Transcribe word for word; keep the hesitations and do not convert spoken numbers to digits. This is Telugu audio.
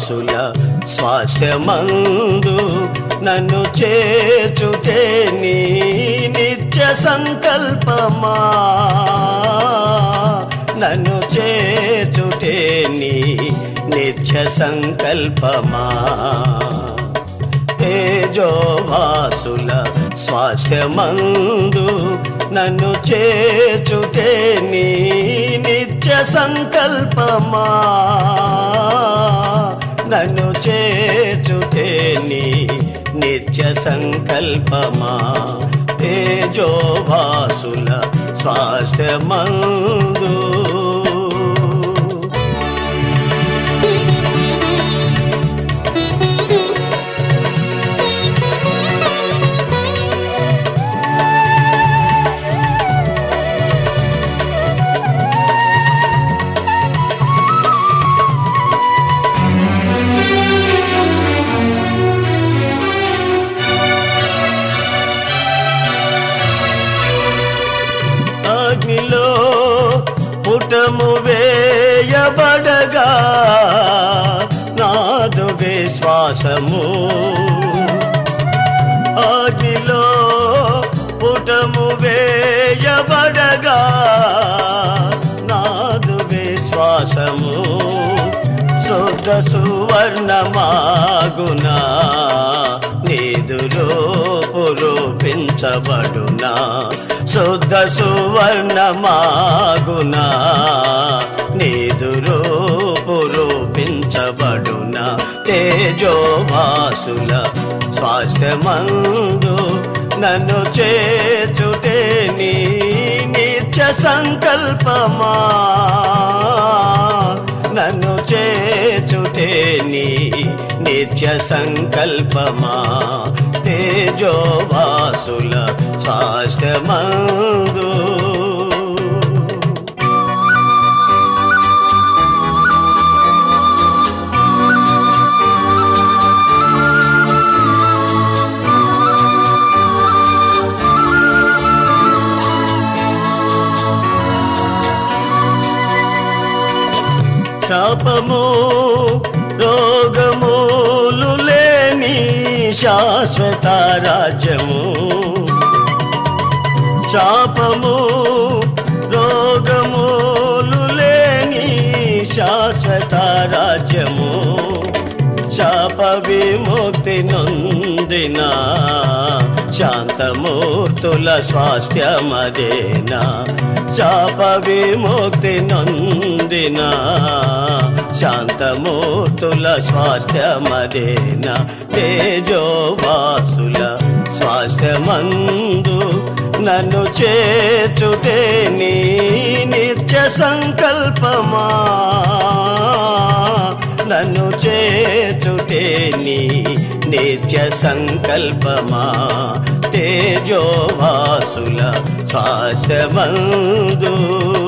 తేజోవాసుల స్వాస్థ్యమందు నన్ను చేర్చుటే నీ నిత్య సంకల్పమా నన్ను చేర్చుటే నీ నిత్య సంకల్పమా తేజోవాసుల స్వాస్థ్యమందు నన్ను చేర్చుటే నీ నిత్య సంకల్పమా నన్ను చేర్చుటే నీ నిత్య సంకల్పమా తేజోవాసుల స్వాస్థ్యమందు అగ్నిలో పుటము వేయబడగా నాదు విశ్వాసము అగ్నిలో పుటము వేయబడగా నాదు విశ్వాసము శుద్ధ సువర్ణమాగునా నీదు రూపు రూపించబడునా శుద్ధ సువర్ణమాగునా నీదు రూపు రూపించబడునా తేజోవాసుల స్వాస్థ్యమందు నన్ను చేర్చుటే నీ నిత్య సంకల్పమా నన్ను చేర్చుటే నీ నిత్య సంకల్పమా తేజోవాసుల స్వాస్థ్యమందు శాపము రోగములు లేని శాశ్వత రాజ్యము శాపము రోగములు లేని శాశ్వత రాజ్యము శాప విముక్తి నొందిన శాంతమూర్తుల స్వాస్థ్యమదేనా శాప విముక్తి నొందిన శాంతమూర్తుల స్వాస్థ్యమదేనా తేజోవాసుల స్వాస్థ్యమందు నన్ను చేర్చుటే నీ నిత్య సంకల్పమా నన్ను చేర్చుటే నీ నిత్య సంకల్పమా తేజోవాసుల స్వాస్థ్యమందు